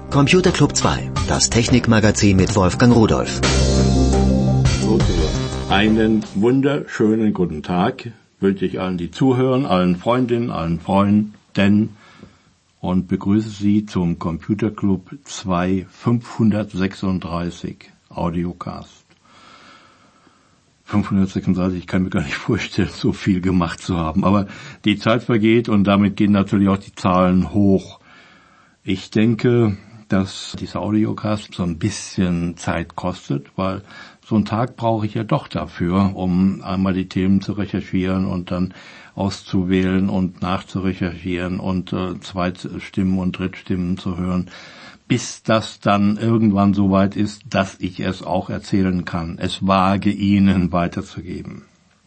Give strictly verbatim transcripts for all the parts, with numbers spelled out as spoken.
Computer Club zwei, das Technikmagazin mit Wolfgang Rudolph. Einen wunderschönen guten Tag wünsche ich allen, die zuhören, allen Freundinnen, allen Freunden und begrüße Sie zum Computer Club zwei fünfhundertsechsunddreißig Audiocast. fünfhundertsechsunddreißig, ich kann mir gar nicht vorstellen, so viel gemacht zu haben. Aber die Zeit vergeht und damit gehen natürlich auch die Zahlen hoch. Ich denke, dass dieser Audiocast so ein bisschen Zeit kostet, weil so einen Tag brauche ich ja doch dafür, um einmal die Themen zu recherchieren und dann auszuwählen und nachzurecherchieren und äh, Zweitstimmen und Drittstimmen zu hören, bis das dann irgendwann so weit ist, dass ich es auch erzählen kann, es wage Ihnen weiterzugeben.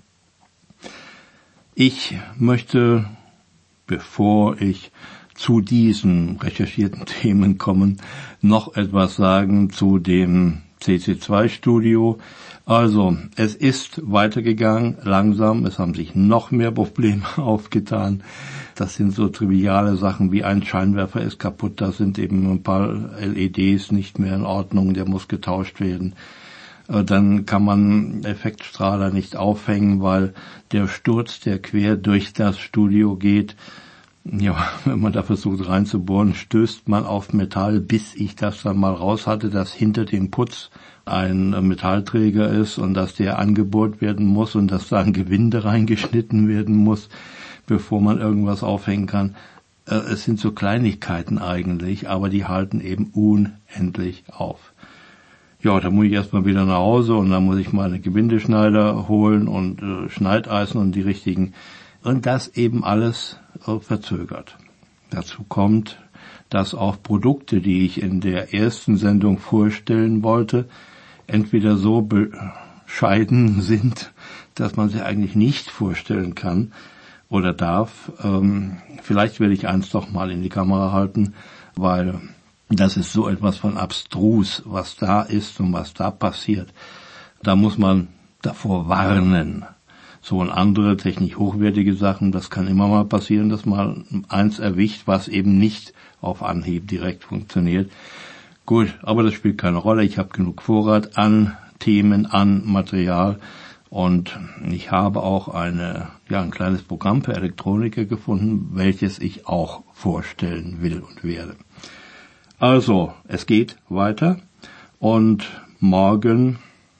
Ich möchte, bevor ich zu diesen recherchierten Themen kommen, noch etwas sagen zu dem C C zwei Studio. Also, es ist weitergegangen, langsam, es haben sich noch mehr Probleme aufgetan. Das sind so triviale Sachen wie ein Scheinwerfer ist kaputt, da sind eben ein paar L E Ds nicht mehr in Ordnung, der muss getauscht werden. Dann kann man Effektstrahler nicht aufhängen, weil der Sturz, der quer durch das Studio geht, ja, wenn man da versucht reinzubohren, stößt man auf Metall, bis ich das dann mal raus hatte, dass hinter dem Putz ein Metallträger ist und dass der angebohrt werden muss und dass da ein Gewinde reingeschnitten werden muss, bevor man irgendwas aufhängen kann. Es sind so Kleinigkeiten eigentlich, aber die halten eben unendlich auf. Ja, da muss ich erstmal wieder nach Hause und dann muss ich mal einen Gewindeschneider holen und äh, Schneideisen und die richtigen. Und das eben alles verzögert. Dazu kommt, dass auch Produkte, die ich in der ersten Sendung vorstellen wollte, entweder so bescheiden sind, dass man sie eigentlich nicht vorstellen kann oder darf. Ähm, vielleicht werde ich eins doch mal in die Kamera halten, weil das ist so etwas von abstrus, was da ist und was da passiert. Da muss man davor warnen. So und andere technisch hochwertige Sachen, das kann immer mal passieren, dass mal eins erwischt, was eben nicht auf Anhieb direkt funktioniert. Gut, aber das spielt keine Rolle. Ich habe genug Vorrat an Themen, an Material und ich habe auch eine, ja, ein kleines Programm für Elektroniker gefunden, welches ich auch vorstellen will und werde. Also, es geht weiter und morgen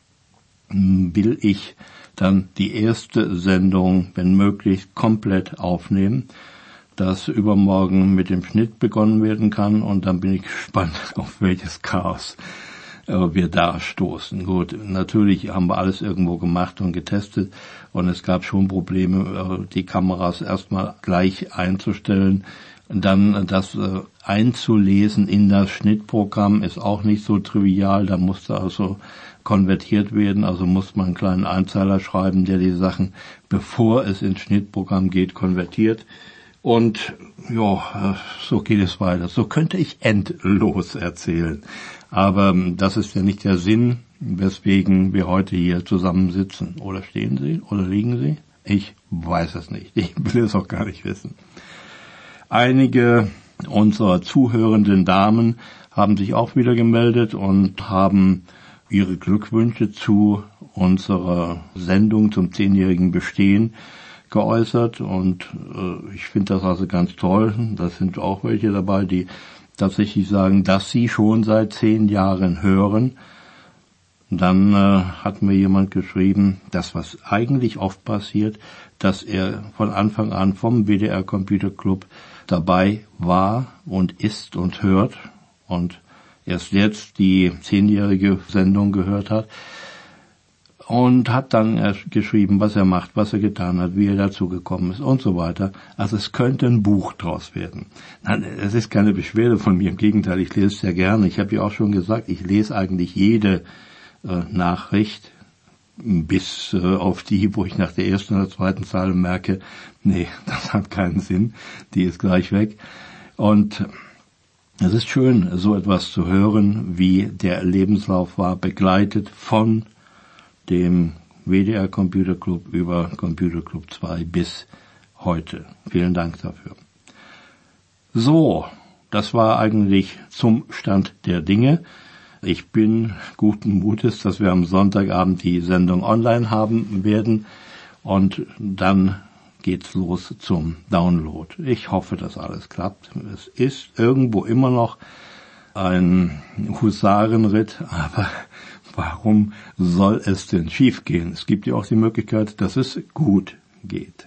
will ich dann die erste Sendung, wenn möglich, komplett aufnehmen, dass übermorgen mit dem Schnitt begonnen werden kann und dann bin ich gespannt, auf welches Chaos äh, wir da stoßen. Gut, natürlich haben wir alles irgendwo gemacht und getestet und es gab schon Probleme, äh, die Kameras erstmal gleich einzustellen. Dann das äh, einzulesen in das Schnittprogramm ist auch nicht so trivial, da musste also konvertiert werden, also muss man einen kleinen Einzeiler schreiben, der die Sachen, bevor es ins Schnittprogramm geht, konvertiert. Und ja, so geht es weiter. So könnte ich endlos erzählen. Aber das ist ja nicht der Sinn, weswegen wir heute hier zusammensitzen. Oder stehen Sie? Oder liegen Sie? Ich weiß es nicht. Ich will es auch gar nicht wissen. Einige unserer zuhörenden Damen haben sich auch wieder gemeldet und haben ihre Glückwünsche zu unserer Sendung zum zehnjährigen Bestehen geäußert und äh, ich finde das also ganz toll. Da sind auch welche dabei, die tatsächlich sagen, dass sie schon seit zehn Jahren hören. Dann äh, hat mir jemand geschrieben, das was eigentlich oft passiert, dass er von Anfang an vom W D R Computer Club dabei war und ist und hört und erst jetzt die zehnjährige Sendung gehört hat und hat dann geschrieben, was er macht, was er getan hat, wie er dazu gekommen ist und so weiter. Also es könnte ein Buch draus werden. Nein, es ist keine Beschwerde von mir, im Gegenteil, ich lese es sehr gerne. Ich habe ja auch schon gesagt, ich lese eigentlich jede äh, Nachricht, bis äh, auf die, wo ich nach der ersten oder zweiten Zeile merke, nee, das hat keinen Sinn, die ist gleich weg. Und es ist schön, so etwas zu hören, wie der Lebenslauf war, begleitet von dem W D R Computer Club über Computer Club zwei bis heute. Vielen Dank dafür. So, das war eigentlich zum Stand der Dinge. Ich bin guten Mutes, dass wir am Sonntagabend die Sendung online haben werden und dann geht's los zum Download. Ich hoffe, dass alles klappt. Es ist irgendwo immer noch ein Husarenritt, aber warum soll es denn schief gehen? Es gibt ja auch die Möglichkeit, dass es gut geht.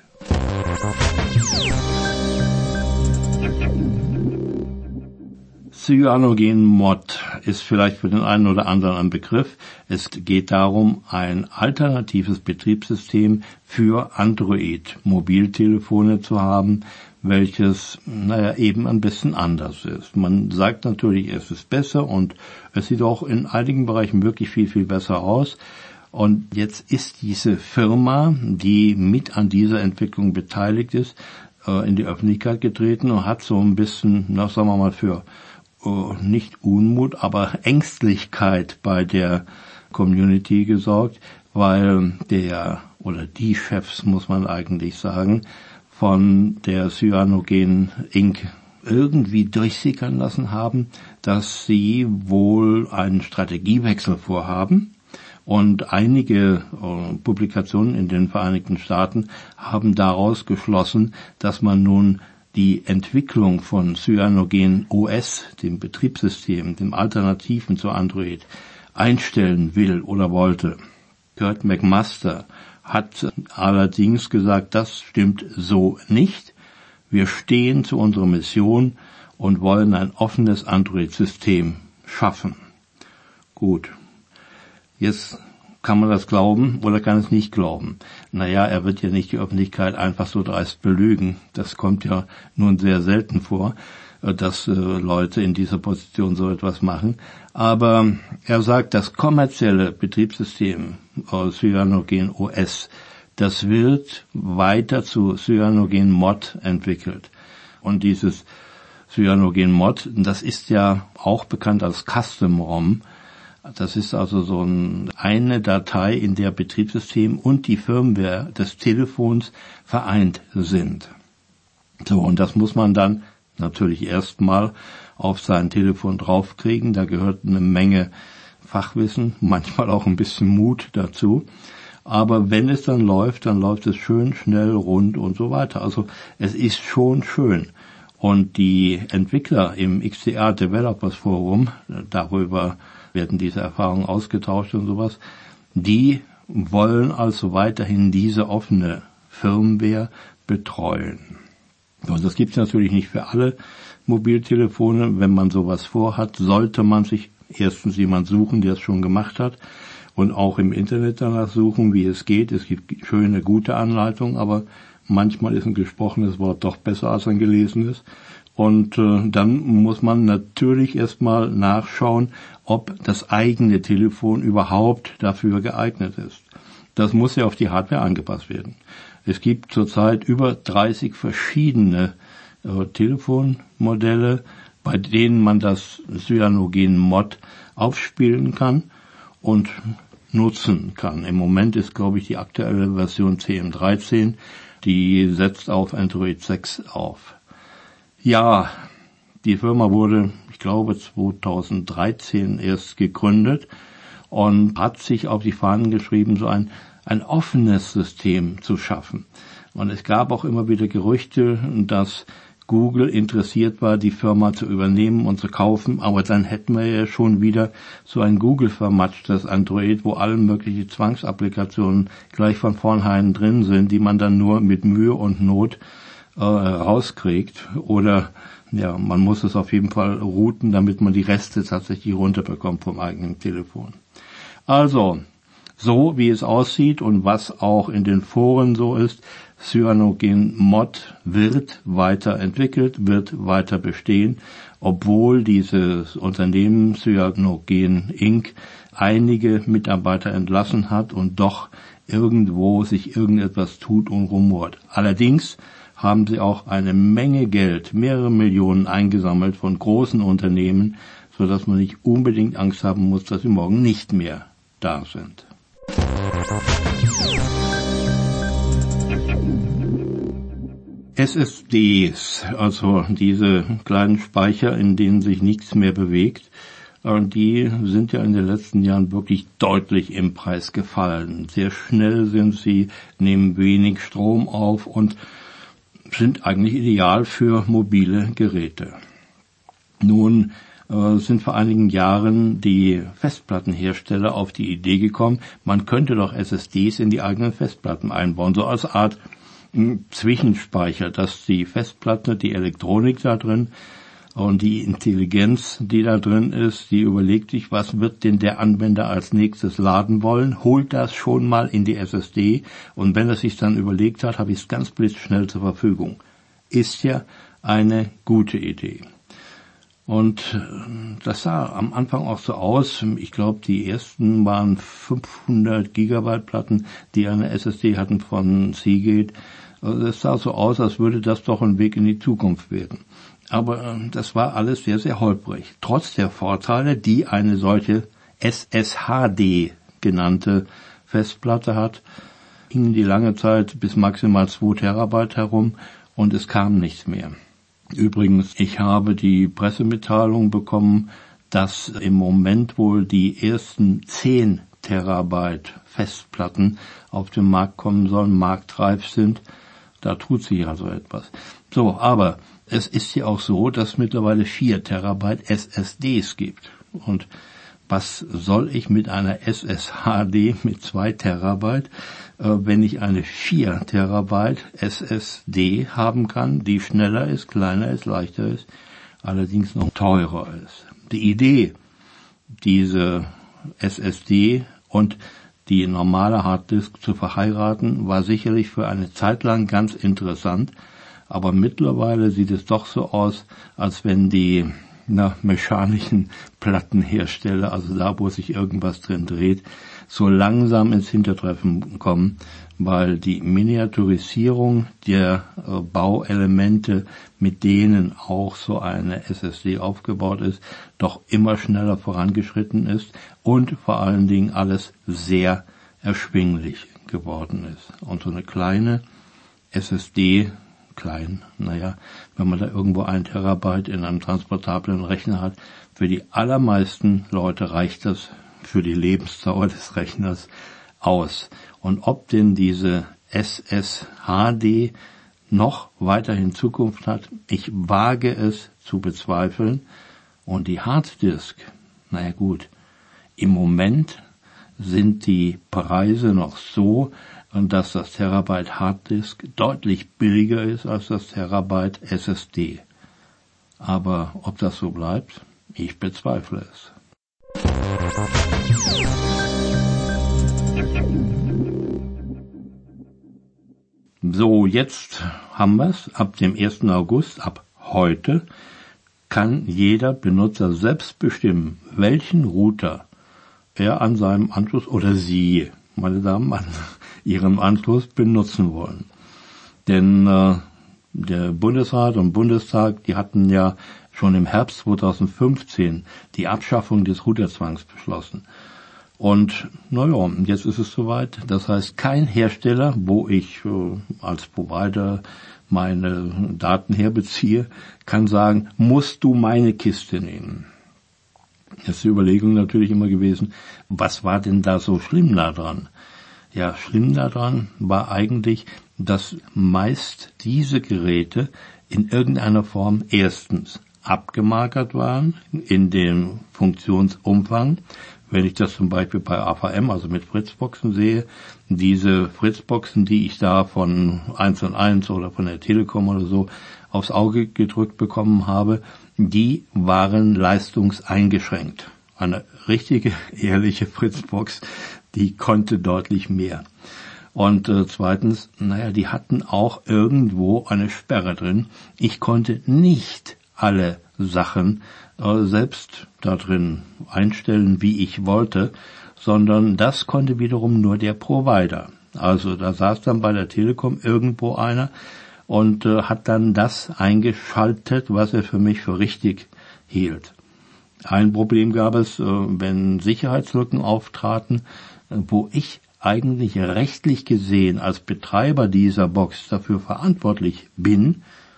CyanogenMod ist vielleicht für den einen oder anderen ein Begriff. Es geht darum, ein alternatives Betriebssystem für Android-Mobiltelefone zu haben, welches, naja, eben ein bisschen anders ist. Man sagt natürlich, es ist besser und es sieht auch in einigen Bereichen wirklich viel, viel besser aus. Und jetzt ist diese Firma, die mit an dieser Entwicklung beteiligt ist, in die Öffentlichkeit getreten und hat so ein bisschen, na, sagen wir mal, für nicht Unmut, aber Ängstlichkeit bei der Community gesorgt, weil der oder die Chefs, muss man eigentlich sagen, von der Cyanogen Incorporated irgendwie durchsickern lassen haben, dass sie wohl einen Strategiewechsel vorhaben. Und einige äh, Publikationen in den Vereinigten Staaten haben daraus geschlossen, dass man nun die Entwicklung von CyanogenOS, dem Betriebssystem, dem Alternativen zu Android, einstellen will oder wollte. Kurt McMaster hat allerdings gesagt, das stimmt so nicht. Wir stehen zu unserer Mission und wollen ein offenes Android-System schaffen. Gut. Jetzt kann man das glauben oder kann es nicht glauben? Naja, er wird ja nicht die Öffentlichkeit einfach so dreist belügen. Das kommt ja nun sehr selten vor, dass äh, Leute in dieser Position so etwas machen. Aber er sagt, das kommerzielle Betriebssystem äh, CyanogenOS, das wird weiter zu CyanogenMod entwickelt. Und dieses CyanogenMod, das ist ja auch bekannt als Custom-ROM. Das ist also so ein, eine Datei, in der Betriebssystem und die Firmware des Telefons vereint sind. So, und das muss man dann natürlich erstmal auf sein Telefon draufkriegen. Da gehört eine Menge Fachwissen, manchmal auch ein bisschen Mut dazu. Aber wenn es dann läuft, dann läuft es schön, schnell, rund und so weiter. Also es ist schon schön. Und die Entwickler im X D R Developers Forum, darüber werden diese Erfahrungen ausgetauscht und sowas, die wollen also weiterhin diese offene Firmware betreuen. Und das gibt es natürlich nicht für alle Mobiltelefone. Wenn man sowas vorhat, sollte man sich erstens jemand suchen, der es schon gemacht hat, und auch im Internet danach suchen, wie es geht. Es gibt schöne, gute Anleitungen, aber manchmal ist ein gesprochenes Wort doch besser als ein gelesenes. Und äh, dann muss man natürlich erstmal nachschauen, ob das eigene Telefon überhaupt dafür geeignet ist. Das muss ja auf die Hardware angepasst werden. Es gibt zurzeit über dreißig verschiedene äh, Telefonmodelle, bei denen man das CyanogenMod aufspielen kann und nutzen kann. Im Moment ist, glaube ich, die aktuelle Version C M dreizehn, die setzt auf Android sechs auf. Ja, die Firma wurde, ich glaube, zweitausenddreizehn erst gegründet und hat sich auf die Fahnen geschrieben, so ein, ein offenes System zu schaffen. Und es gab auch immer wieder Gerüchte, dass Google interessiert war, die Firma zu übernehmen und zu kaufen, aber dann hätten wir ja schon wieder so ein Google-vermatschtes Android, wo alle möglichen Zwangsapplikationen gleich von vornherein drin sind, die man dann nur mit Mühe und Not äh, rauskriegt. Oder ja, man muss es auf jeden Fall routen, damit man die Reste tatsächlich runterbekommt vom eigenen Telefon. Also, so wie es aussieht und was auch in den Foren so ist, CyanogenMod wird weiterentwickelt, wird weiter bestehen, obwohl dieses Unternehmen Cyanogen Incorporated einige Mitarbeiter entlassen hat und doch irgendwo sich irgendetwas tut und rumort. Allerdings haben sie auch eine Menge Geld, mehrere Millionen eingesammelt von großen Unternehmen, sodass man nicht unbedingt Angst haben muss, dass sie morgen nicht mehr da sind. S S Ds, also diese kleinen Speicher, in denen sich nichts mehr bewegt, die sind ja in den letzten Jahren wirklich deutlich im Preis gefallen. Sehr schnell sind sie, nehmen wenig Strom auf und sind eigentlich ideal für mobile Geräte. Nun äh, sind vor einigen Jahren die Festplattenhersteller auf die Idee gekommen, man könnte doch S S Ds in die eigenen Festplatten einbauen, so als Art äh, Zwischenspeicher, dass die Festplatte, die Elektronik da drin und die Intelligenz, die da drin ist, die überlegt sich, was wird denn der Anwender als nächstes laden wollen, holt das schon mal in die S S D und wenn er sich dann überlegt hat, habe ich es ganz blitzschnell zur Verfügung. Ist ja eine gute Idee. Und das sah am Anfang auch so aus. Ich glaube, die ersten waren fünfhundert Gigabyte Platten, die eine S S D hatten von Seagate. Also es sah so aus, als würde das doch ein Weg in die Zukunft werden. Aber das war alles sehr, sehr holprig. Trotz der Vorteile, die eine solche S S H D genannte Festplatte hat, hingen die lange Zeit bis maximal zwei Terabyte herum und es kam nichts mehr. Übrigens, ich habe die Pressemitteilung bekommen, dass im Moment wohl die ersten zehn Terabyte Festplatten auf den Markt kommen sollen, marktreif sind. Da tut sich also etwas. So, aber es ist ja auch so, dass es mittlerweile vier Terabyte S S Ds gibt. Und was soll ich mit einer S S H D mit zwei Terabyte, äh, wenn ich eine vier Terabyte S S D haben kann, die schneller ist, kleiner ist, leichter ist, allerdings noch teurer ist. Die Idee, diese S S D und die normale Harddisk zu verheiraten, war sicherlich für eine Zeit lang ganz interessant, aber mittlerweile sieht es doch so aus, als wenn die na, mechanischen Plattenhersteller, also da, wo sich irgendwas drin dreht, so langsam ins Hintertreffen kommen, weil die Miniaturisierung der äh, Bauelemente, mit denen auch so eine S S D aufgebaut ist, doch immer schneller vorangeschritten ist und vor allen Dingen alles sehr erschwinglich geworden ist. Und so eine kleine S S D, klein, naja, wenn man da irgendwo ein Terabyte in einem transportablen Rechner hat, für die allermeisten Leute reicht das für die Lebensdauer des Rechners aus. Und ob denn diese S S H D noch weiterhin Zukunft hat, ich wage es zu bezweifeln. Und die Harddisk, naja gut, im Moment sind die Preise noch so, dass das Terabyte Harddisk deutlich billiger ist als das Terabyte S S D. Aber ob das so bleibt, ich bezweifle es. So, jetzt haben wir es. Ab dem ersten August, ab heute, kann jeder Benutzer selbst bestimmen, welchen Router er an seinem Anschluss oder Sie, meine Damen, an Ihrem Anschluss benutzen wollen. Denn äh, der Bundesrat und Bundestag, die hatten ja schon im Herbst zweitausendfünfzehn die Abschaffung des Routerzwangs beschlossen. Und naja, jetzt ist es soweit. Das heißt, kein Hersteller, wo ich äh, als Provider meine Daten herbeziehe, kann sagen, musst du meine Kiste nehmen. Das ist die Überlegung natürlich immer gewesen, was war denn da so schlimm daran? Ja, schlimm daran war eigentlich, dass meist diese Geräte in irgendeiner Form erstens abgemagert waren in dem Funktionsumfang. Wenn ich das zum Beispiel bei A V M, also mit Fritzboxen sehe, diese Fritzboxen, die ich da von eins und eins oder von der Telekom oder so aufs Auge gedrückt bekommen habe, die waren leistungseingeschränkt. Eine richtige, ehrliche Fritzbox, die konnte deutlich mehr. Und äh, zweitens, naja, die hatten auch irgendwo eine Sperre drin. Ich konnte nicht alle Sachen äh, selbst da drin einstellen, wie ich wollte, sondern das konnte wiederum nur der Provider. Also da saß dann bei der Telekom irgendwo einer und äh, hat dann das eingeschaltet, was er für mich für richtig hielt. Ein Problem gab es, äh, wenn Sicherheitslücken auftraten, äh, wo ich eigentlich rechtlich gesehen als Betreiber dieser Box dafür verantwortlich bin,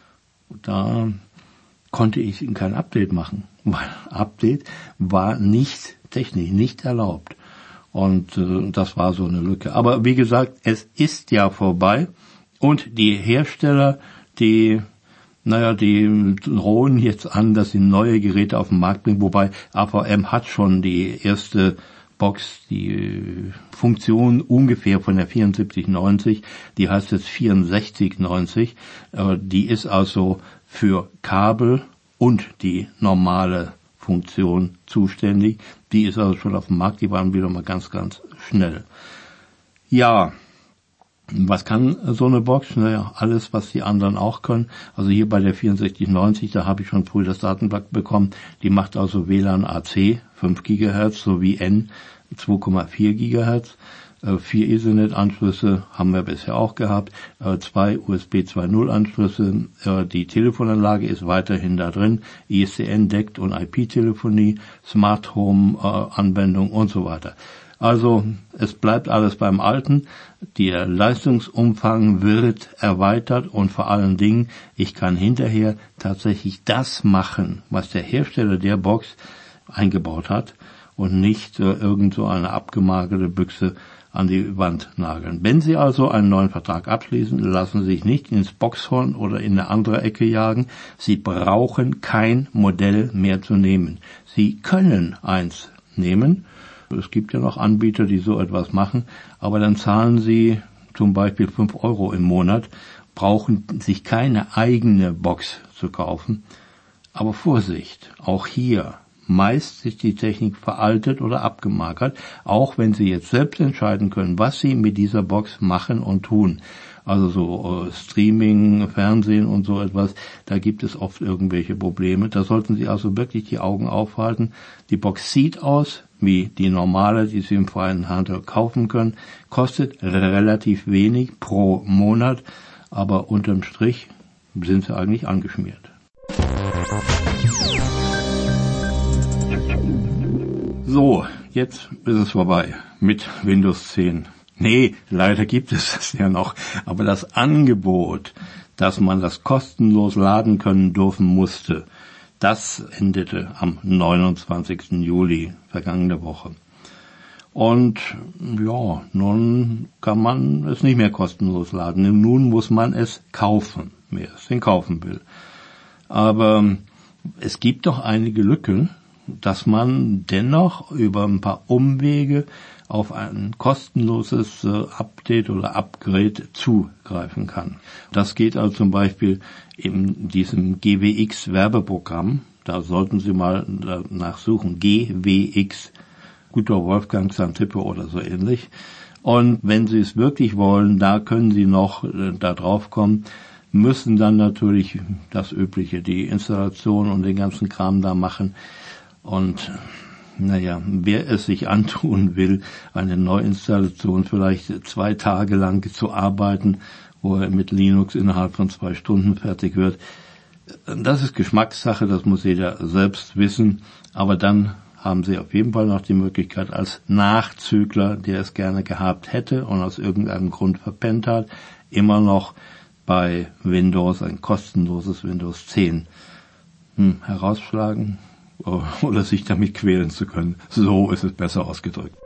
da konnte ich Ihnen kein Update machen, weil Update war nicht technisch, nicht erlaubt. Und äh, das war so eine Lücke. Aber wie gesagt, es ist ja vorbei und die Hersteller, die, naja, die drohen jetzt an, dass sie neue Geräte auf den Markt bringen, wobei A V M hat schon die erste Box, die Funktion ungefähr von der vierundsiebzig neunzig, die heißt jetzt vierundsechzig neunzig, äh, die ist also für Kabel und die normale Funktion zuständig. Die ist also schon auf dem Markt, die waren wieder mal ganz, ganz schnell. Ja, was kann so eine Box? Naja, alles, was die anderen auch können. Also hier bei der vierundsechzig neunzig, da habe ich schon früh das Datenblatt bekommen. Die macht also W L A N A C fünf Gigahertz sowie N zwei Komma vier Gigahertz. Vier Ethernet-Anschlüsse haben wir bisher auch gehabt, zwei U S B zwei Punkt null Anschlüsse, die Telefonanlage ist weiterhin da drin, I S D N deckt und I P-Telefonie, Smart Home-Anwendung und so weiter. Also es bleibt alles beim Alten, der Leistungsumfang wird erweitert und vor allen Dingen, ich kann hinterher tatsächlich das machen, was der Hersteller der Box eingebaut hat und nicht äh, irgend so eine abgemagerte Büchse an die Wand nageln. Wenn Sie also einen neuen Vertrag abschließen, lassen Sie sich nicht ins Boxhorn oder in eine andere Ecke jagen. Sie brauchen kein Modell mehr zu nehmen. Sie können eins nehmen. Es gibt ja noch Anbieter, die so etwas machen, aber dann zahlen Sie zum Beispiel fünf Euro im Monat, brauchen sich keine eigene Box zu kaufen. Aber Vorsicht, auch hier. Meist ist die Technik veraltet oder abgemagert, auch wenn Sie jetzt selbst entscheiden können, was Sie mit dieser Box machen und tun. Also so äh, Streaming, Fernsehen und so etwas, da gibt es oft irgendwelche Probleme. Da sollten Sie also wirklich die Augen aufhalten. Die Box sieht aus wie die normale, die Sie im freien Handel kaufen können, kostet relativ wenig pro Monat, aber unterm Strich sind Sie eigentlich angeschmiert. So, jetzt ist es vorbei mit Windows zehn. Nee, leider gibt es das ja noch. Aber das Angebot, dass man das kostenlos laden können dürfen musste, das endete am neunundzwanzigsten Juli, vergangene Woche. Und ja, nun kann man es nicht mehr kostenlos laden. Nun muss man es kaufen, wer es denn kaufen will. Aber es gibt doch einige Lücken, dass man dennoch über ein paar Umwege auf ein kostenloses äh, Update oder Upgrade zugreifen kann. Das geht also zum Beispiel in diesem G W X-Werbeprogramm. Da sollten Sie mal nachsuchen. G W X, guter Wolfgang Xantippe oder so ähnlich. Und wenn Sie es wirklich wollen, da können Sie noch äh, da drauf kommen, müssen dann natürlich das Übliche, die Installation und den ganzen Kram da machen. Und naja, wer es sich antun will, eine Neuinstallation vielleicht zwei Tage lang zu arbeiten, wo er mit Linux innerhalb von zwei Stunden fertig wird, das ist Geschmackssache, das muss jeder selbst wissen. Aber dann haben Sie auf jeden Fall noch die Möglichkeit als Nachzügler, der es gerne gehabt hätte und aus irgendeinem Grund verpennt hat, immer noch bei Windows ein kostenloses Windows zehn hm, herausschlagen oder sich damit quälen zu können. So ist es besser ausgedrückt.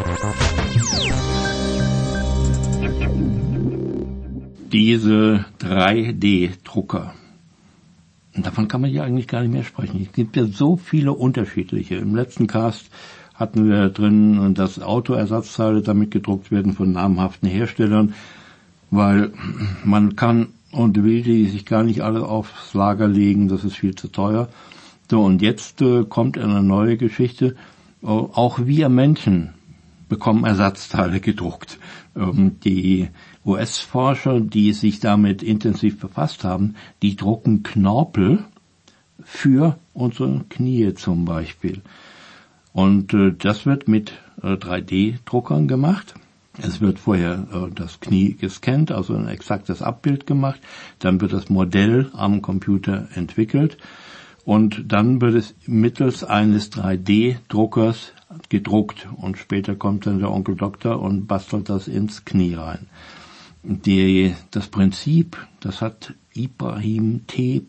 Diese drei D Drucker. Und davon kann man ja eigentlich gar nicht mehr sprechen. Es gibt ja so viele unterschiedliche. Im letzten Cast hatten wir drin, dass Autoersatzteile damit gedruckt werden von namhaften Herstellern, weil man kann und will die sich gar nicht alle aufs Lager legen, das ist viel zu teuer. So, und jetzt äh, kommt eine neue Geschichte. Oh, auch wir Menschen bekommen Ersatzteile gedruckt. Ähm, die U S-Forscher, die sich damit intensiv befasst haben, die drucken Knorpel für unsere Knie zum Beispiel. Und äh, das wird mit äh, drei D Druckern gemacht. Es wird vorher äh, das Knie gescannt, also ein exaktes Abbild gemacht. Dann wird das Modell am Computer entwickelt. Und dann wird es mittels eines drei D Druckers gedruckt und später kommt dann der Onkel Doktor und bastelt das ins Knie rein. Die, das Prinzip, das hat Ibrahim T.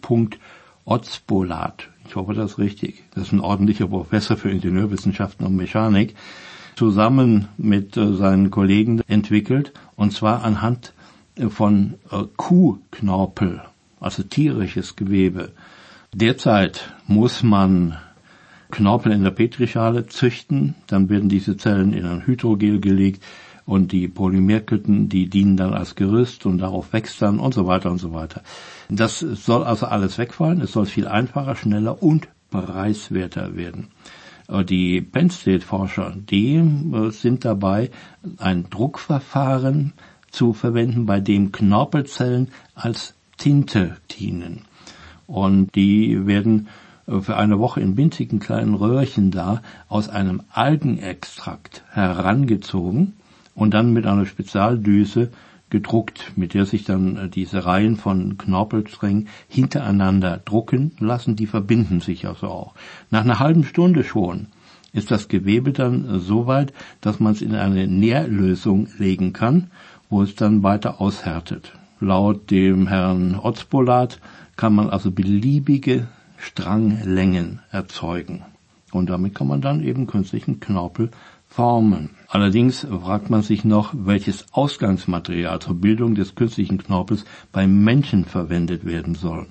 Ozbolat, ich hoffe, das ist richtig, das ist ein ordentlicher Professor für Ingenieurwissenschaften und Mechanik, zusammen mit äh, seinen Kollegen entwickelt, und zwar anhand äh, von äh, Kuhknorpel, also tierisches Gewebe. Derzeit muss man Knorpel in der Petrischale züchten, dann werden diese Zellen in ein Hydrogel gelegt und die Polymerketten, die dienen dann als Gerüst und darauf wächst dann und so weiter und so weiter. Das soll also alles wegfallen, es soll viel einfacher, schneller und preiswerter werden. Die Penn State Forscher, die sind dabei, ein Druckverfahren zu verwenden, bei dem Knorpelzellen als Tinte dienen. Und die werden für eine Woche in winzigen kleinen Röhrchen da aus einem Algenextrakt herangezogen und dann mit einer Spezialdüse gedruckt, mit der sich dann diese Reihen von Knorpelsträngen hintereinander drucken lassen. Die verbinden sich also auch. Nach einer halben Stunde schon ist das Gewebe dann so weit, dass man es in eine Nährlösung legen kann, wo es dann weiter aushärtet. Laut dem Herrn Ozbolat kann man also beliebige Stranglängen erzeugen. Und damit kann man dann eben künstlichen Knorpel formen. Allerdings fragt man sich noch, welches Ausgangsmaterial zur Bildung des künstlichen Knorpels beim Menschen verwendet werden soll.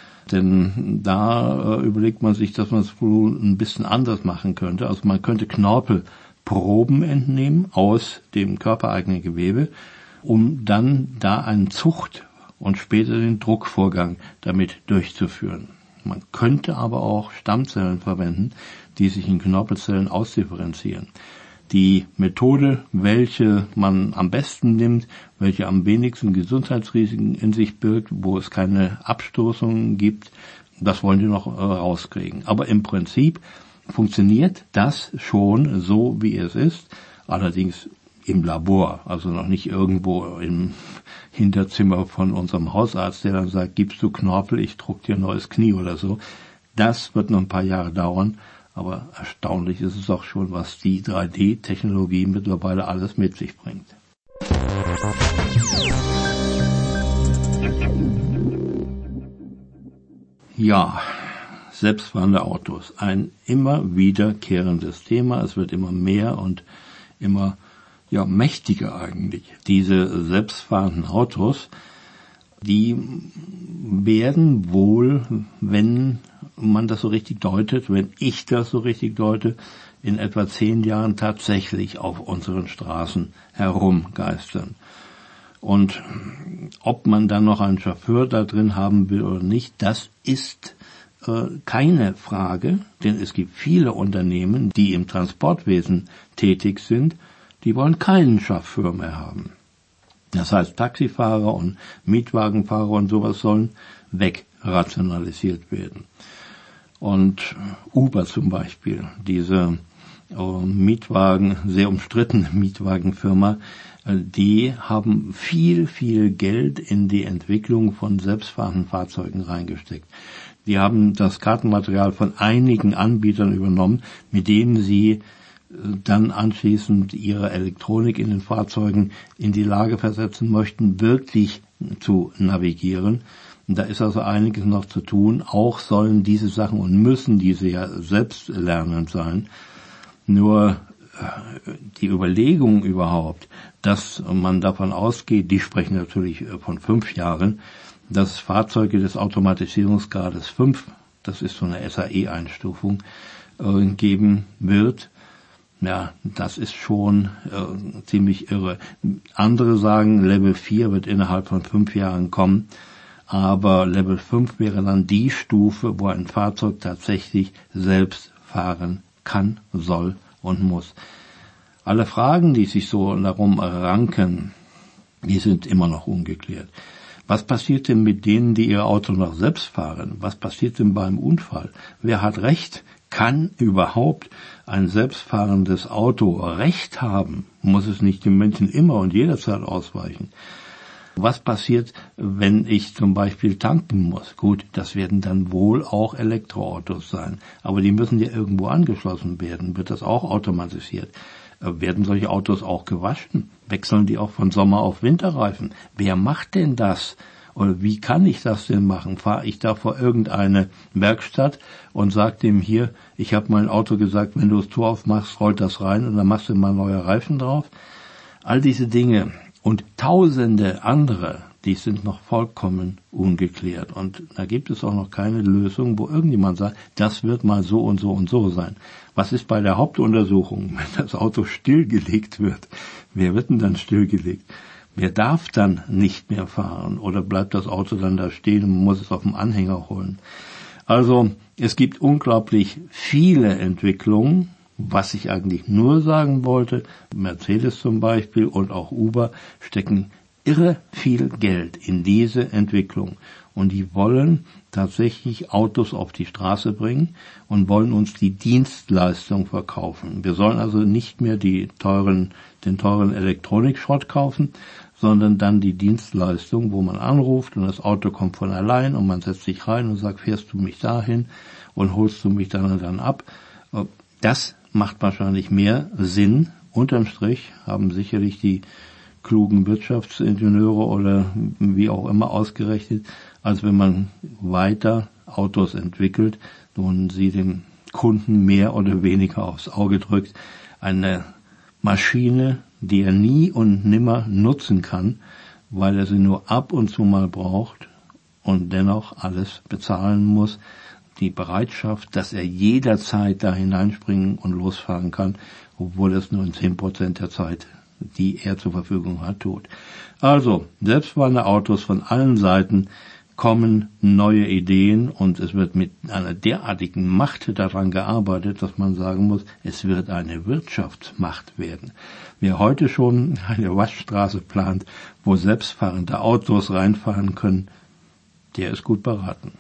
Denn da äh, überlegt man sich, dass man es wohl ein bisschen anders machen könnte. Also man könnte Knorpelproben entnehmen aus dem körpereigenen Gewebe, um dann da einen Zucht- und später den Druckvorgang damit durchzuführen. Man könnte aber auch Stammzellen verwenden, die sich in Knorpelzellen ausdifferenzieren. Die Methode, welche man am besten nimmt, welche am wenigsten Gesundheitsrisiken in sich birgt, wo es keine Abstoßungen gibt, das wollen die noch äh, rauskriegen. Aber im Prinzip funktioniert das schon so, wie es ist, allerdings im Labor, also noch nicht irgendwo im Hinterzimmer von unserem Hausarzt, der dann sagt, gibst du Knorpel, ich druck dir ein neues Knie oder so. Das wird noch ein paar Jahre dauern, aber erstaunlich ist es auch schon, was die drei D Technologie mittlerweile alles mit sich bringt. Ja, selbstfahrende Autos, ein immer wiederkehrendes Thema. Es wird immer mehr und immer ja mächtiger eigentlich. Diese selbstfahrenden Autos, die werden wohl, wenn man das so richtig deutet, wenn ich das so richtig deute, in etwa zehn Jahren tatsächlich auf unseren Straßen herumgeistern. Und ob man dann noch einen Chauffeur da drin haben will oder nicht, das ist äh, keine Frage, denn es gibt viele Unternehmen, die im Transportwesen tätig sind, die wollen keinen Chauffeur mehr haben. Das heißt, Taxifahrer und Mietwagenfahrer und sowas sollen wegrationalisiert werden. Und Uber zum Beispiel, diese äh, Mietwagen, sehr umstrittene Mietwagenfirma, äh, die haben viel, viel Geld in die Entwicklung von selbstfahrenden Fahrzeugen reingesteckt. Die haben das Kartenmaterial von einigen Anbietern übernommen, mit denen sie dann anschließend ihre Elektronik in den Fahrzeugen in die Lage versetzen möchten, wirklich zu navigieren. Und da ist also einiges noch zu tun. Auch sollen diese Sachen und müssen diese ja selbst lernend sein. Nur die Überlegung überhaupt, dass man davon ausgeht, die sprechen natürlich von fünf Jahren, dass Fahrzeuge des Automatisierungsgrades fünf, das ist so eine S A E-Einstufung, geben wird. Ja, das ist schon äh, ziemlich irre. Andere sagen, Level vier wird innerhalb von fünf Jahren kommen, aber Level fünf wäre dann die Stufe, wo ein Fahrzeug tatsächlich selbst fahren kann, soll und muss. Alle Fragen, die sich so darum ranken, die sind immer noch ungeklärt. Was passiert denn mit denen, die ihr Auto noch selbst fahren? Was passiert denn beim Unfall? Wer hat Recht? Kann überhaupt ein selbstfahrendes Auto Recht haben? Muss es nicht den Menschen immer und jederzeit ausweichen? Was passiert, wenn ich zum Beispiel tanken muss? Gut, das werden dann wohl auch Elektroautos sein. Aber die müssen ja irgendwo angeschlossen werden. Wird das auch automatisiert? Werden solche Autos auch gewaschen? Wechseln die auch von Sommer- auf Winterreifen? Wer macht denn das? Oder wie kann ich das denn machen? Fahre ich da vor irgendeine Werkstatt und sage dem hier, ich habe mein Auto gesagt, wenn du das Tor aufmachst, rollt das rein und dann machst du mal neue Reifen drauf. All diese Dinge und tausende andere, die sind noch vollkommen ungeklärt. Und da gibt es auch noch keine Lösung, wo irgendjemand sagt, das wird mal so und so und so sein. Was ist bei der Hauptuntersuchung, wenn das Auto stillgelegt wird? Wer wird denn dann stillgelegt? Wer darf dann nicht mehr fahren oder bleibt das Auto dann da stehen und muss es auf dem Anhänger holen? Also es gibt unglaublich viele Entwicklungen, was ich eigentlich nur sagen wollte. Mercedes zum Beispiel und auch Uber stecken irre viel Geld in diese Entwicklung und die wollen tatsächlich Autos auf die Straße bringen und wollen uns die Dienstleistung verkaufen. Wir sollen also nicht mehr die teuren, den teuren Elektronikschrott kaufen, sondern dann die Dienstleistung, wo man anruft und das Auto kommt von allein und man setzt sich rein und sagt, fährst du mich dahin und holst du mich dann und dann ab. Das macht wahrscheinlich mehr Sinn. Unterm Strich haben sicherlich die klugen Wirtschaftsingenieure oder wie auch immer ausgerechnet, als wenn man weiter Autos entwickelt und sie dem Kunden mehr oder weniger aufs Auge drückt. Eine Maschine, die er nie und nimmer nutzen kann, weil er sie nur ab und zu mal braucht und dennoch alles bezahlen muss. Die Bereitschaft, dass er jederzeit da hineinspringen und losfahren kann, obwohl es nur in zehn Prozent der Zeit, die er zur Verfügung hat, tut. Also, selbstfahrende Autos von allen Seiten kommen neue Ideen und es wird mit einer derartigen Macht daran gearbeitet, dass man sagen muss, es wird eine Wirtschaftsmacht werden. Wer heute schon eine Waschstraße plant, wo selbstfahrende Autos reinfahren können, der ist gut beraten.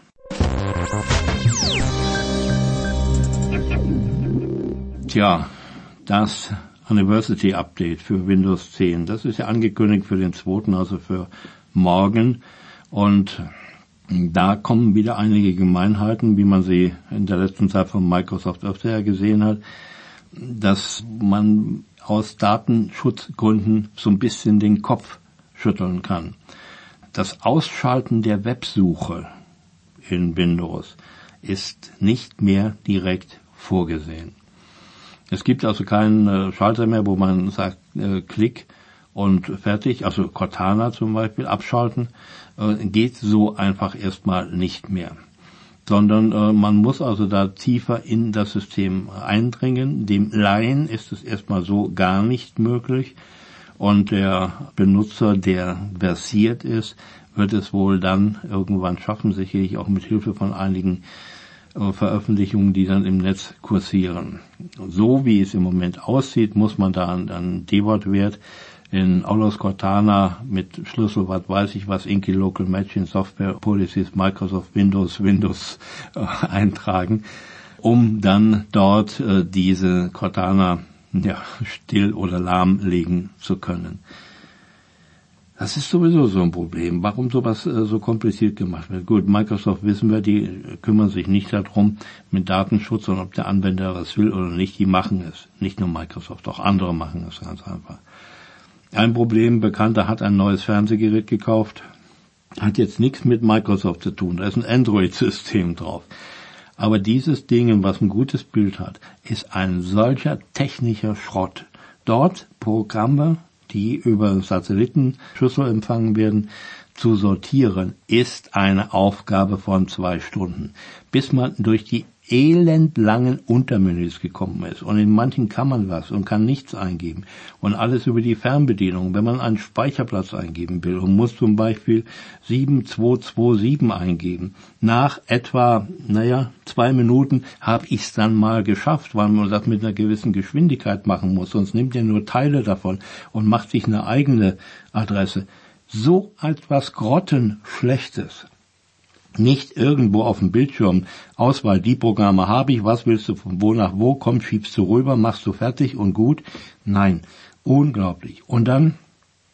Tja, das Anniversary Update für Windows zehn, das ist ja angekündigt für den zweiten, also für morgen. Und da kommen wieder einige Gemeinheiten, wie man sie in der letzten Zeit von Microsoft öfter gesehen hat, dass man aus Datenschutzgründen so ein bisschen den Kopf schütteln kann. Das Ausschalten der Websuche in Windows ist nicht mehr direkt vorgesehen. Es gibt also keinen äh, Schalter mehr, wo man sagt, äh, Klick und fertig, also Cortana zum Beispiel abschalten, äh, geht so einfach erstmal nicht mehr. Sondern äh, man muss also da tiefer in das System eindringen. Dem Laien ist es erstmal so gar nicht möglich. Und der Benutzer, der versiert ist, wird es wohl dann irgendwann schaffen, sicherlich auch mit Hilfe von einigen äh, Veröffentlichungen, die dann im Netz kursieren. So wie es im Moment aussieht, muss man da einen D-Wort-Wert in Aulos Cortana mit Schlüssel, was weiß ich was, Inky Local Matching Software Policies, Microsoft Windows, Windows äh, eintragen, um dann dort äh, diese Cortana ja, still oder lahmlegen zu können. Das ist sowieso so ein Problem. Warum sowas äh, so kompliziert gemacht wird? Gut, Microsoft wissen wir, die kümmern sich nicht darum mit Datenschutz und ob der Anwender was will oder nicht. Die machen es. Nicht nur Microsoft, auch andere machen es ganz einfach. Ein Problem, Bekannter hat ein neues Fernsehgerät gekauft, hat jetzt nichts mit Microsoft zu tun. Da ist ein Android-System drauf. Aber dieses Ding, was ein gutes Bild hat, ist ein solcher technischer Schrott. Dort Programme, die über Satellitenschüssel empfangen werden, zu sortieren, ist eine Aufgabe von zwei Stunden. Bis man durch die elendlangen Untermenüs gekommen ist. Und in manchen kann man was und kann nichts eingeben. Und alles über die Fernbedienung. Wenn man einen Speicherplatz eingeben will und muss zum Beispiel sieben zwei zwei sieben eingeben. Nach etwa, naja, zwei Minuten habe ich es dann mal geschafft, weil man das mit einer gewissen Geschwindigkeit machen muss. Sonst nimmt er nur Teile davon und macht sich eine eigene Adresse. So etwas Grottenschlechtes. Nicht irgendwo auf dem Bildschirm Auswahl, die Programme habe ich, was willst du von wo nach wo, komm, schiebst du rüber, machst du fertig und gut. Nein, unglaublich. Und dann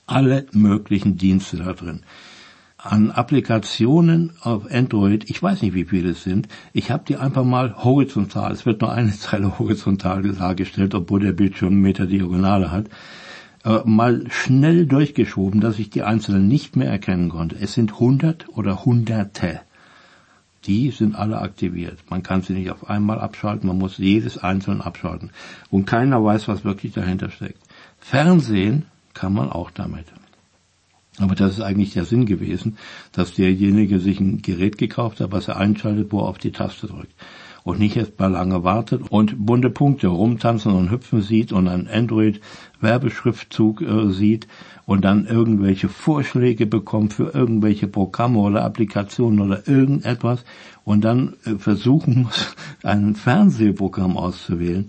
alle möglichen Dienste da drin. An Applikationen auf Android, ich weiß nicht, wie viele es sind, ich habe die einfach mal horizontal, es wird nur eine Zeile horizontal dargestellt, obwohl der Bildschirm einen Meter Diagonale hat, äh, mal schnell durchgeschoben, dass ich die einzelnen nicht mehr erkennen konnte. Es sind hundert oder hunderte. Die sind alle aktiviert. Man kann sie nicht auf einmal abschalten, man muss jedes einzeln abschalten. Und keiner weiß, was wirklich dahinter steckt. Fernsehen kann man auch damit. Aber das ist eigentlich der Sinn gewesen, dass derjenige sich ein Gerät gekauft hat, was er einschaltet, wo er auf die Taste drückt. Und nicht erst mal lange wartet und bunte Punkte rumtanzen und hüpfen sieht und einen Android-Werbeschriftzug äh, sieht und dann irgendwelche Vorschläge bekommt für irgendwelche Programme oder Applikationen oder irgendetwas und dann äh, versuchen muss, ein Fernsehprogramm auszuwählen.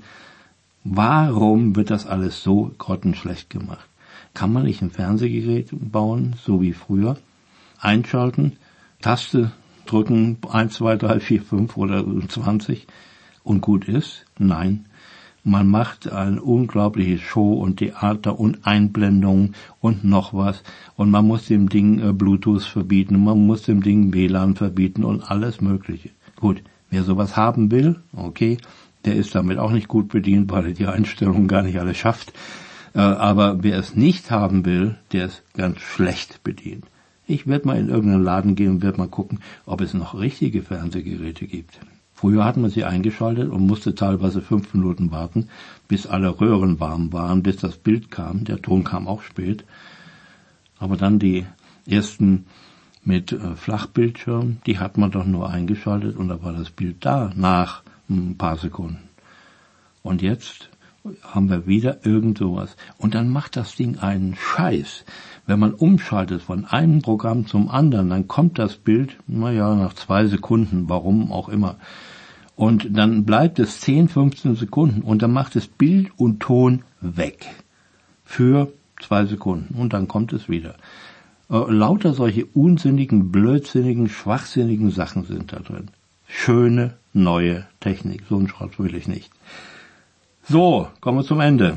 Warum wird das alles so grottenschlecht gemacht? Kann man nicht ein Fernsehgerät bauen, so wie früher, einschalten, Taste drücken, eins, zwei, drei, vier, fünf oder zwanzig und gut ist? Nein. Man macht eine unglaubliche Show und Theater und Einblendungen und noch was. Und man muss dem Ding äh, Bluetooth verbieten, man muss dem Ding W L A N verbieten und alles Mögliche. Gut, wer sowas haben will, okay, der ist damit auch nicht gut bedient, weil er die Einstellungen gar nicht alle schafft. Äh, aber wer es nicht haben will, der ist ganz schlecht bedient. Ich werde mal in irgendeinen Laden gehen und werde mal gucken, ob es noch richtige Fernsehgeräte gibt. Früher hat man sie eingeschaltet und musste teilweise fünf Minuten warten, bis alle Röhren warm waren, bis das Bild kam. Der Ton kam auch spät. Aber dann die ersten mit äh, Flachbildschirm, die hat man doch nur eingeschaltet und da war das Bild da nach ein paar Sekunden. Und jetzt haben wir wieder irgend sowas. Und dann macht das Ding einen Scheiß. Wenn man umschaltet von einem Programm zum anderen, dann kommt das Bild, naja, nach zwei Sekunden, warum auch immer. Und dann bleibt es zehn, fünfzehn Sekunden und dann macht es Bild und Ton weg. Für zwei Sekunden. Und dann kommt es wieder. Äh, lauter solche unsinnigen, blödsinnigen, schwachsinnigen Sachen sind da drin. Schöne, neue Technik. So einen Schrott will ich nicht. So, kommen wir zum Ende.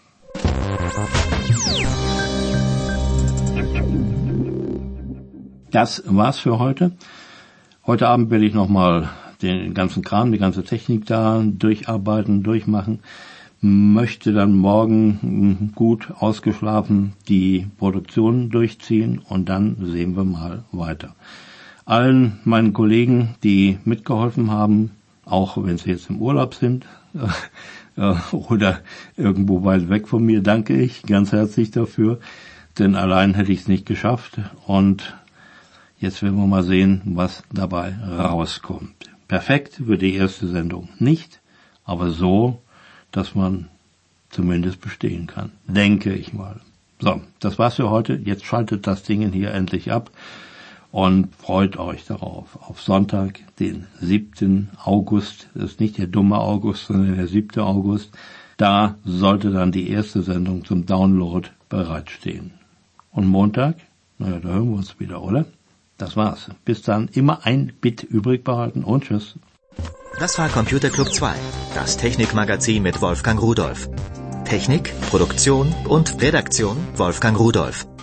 Das war's für heute. Heute Abend werde ich nochmal den ganzen Kram, die ganze Technik da durcharbeiten, durchmachen. Möchte dann morgen gut ausgeschlafen die Produktion durchziehen und dann sehen wir mal weiter. Allen meinen Kollegen, die mitgeholfen haben, auch wenn sie jetzt im Urlaub sind äh, oder irgendwo weit weg von mir, danke ich ganz herzlich dafür, denn allein hätte ich es nicht geschafft und jetzt werden wir mal sehen, was dabei rauskommt. Perfekt wird die erste Sendung nicht, aber so, dass man zumindest bestehen kann. Denke ich mal. So, das war's für heute. Jetzt schaltet das Ding hier endlich ab und freut euch darauf. Auf Sonntag, den siebten August, das ist nicht der dumme August, sondern der siebte August, da sollte dann die erste Sendung zum Download bereitstehen. Und Montag, naja, da hören wir uns wieder, oder? Das war's. Bis dann, immer ein Bit übrig behalten und tschüss. Das war Computer Club zwei, das Technikmagazin mit Wolfgang Rudolf. Technik, Produktion und Redaktion Wolfgang Rudolf.